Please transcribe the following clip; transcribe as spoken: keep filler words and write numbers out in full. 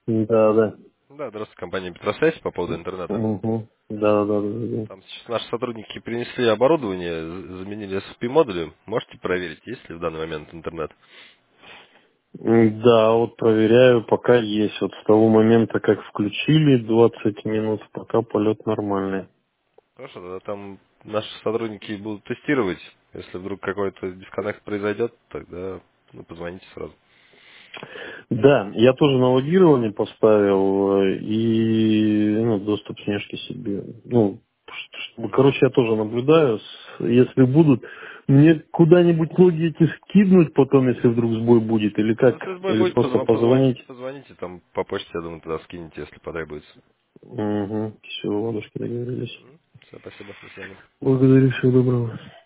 Да, да. Да, здравствуйте, компания Петросвязь по поводу интернета. Угу. Да, да, да, да. Там сейчас наши сотрудники принесли оборудование, з- заменили эс эс пи-модули. Можете проверить, есть ли в данный момент интернет? М, Да, вот проверяю, пока есть. Вот с того момента, как включили двадцать минут, пока полет нормальный. Хорошо, тогда там наши сотрудники будут тестировать. Если вдруг какой-то дисконнект произойдет, тогда ну, позвоните сразу. Да, я тоже на логирование поставил э, и ну, доступ снежки себе. Ну, ш- ш- короче, я тоже наблюдаю. С- Если будут, мне куда-нибудь логи эти скиднуть потом, если вдруг сбой будет, или Ну, как? если сбой Или будет, просто позв- позвоните, позвонить? позвоните, там по почте, я думаю, тогда скинете, если потребуется. Угу. Все, ладушки договорились. Все, спасибо, до свидания. Благодарю, всего доброго.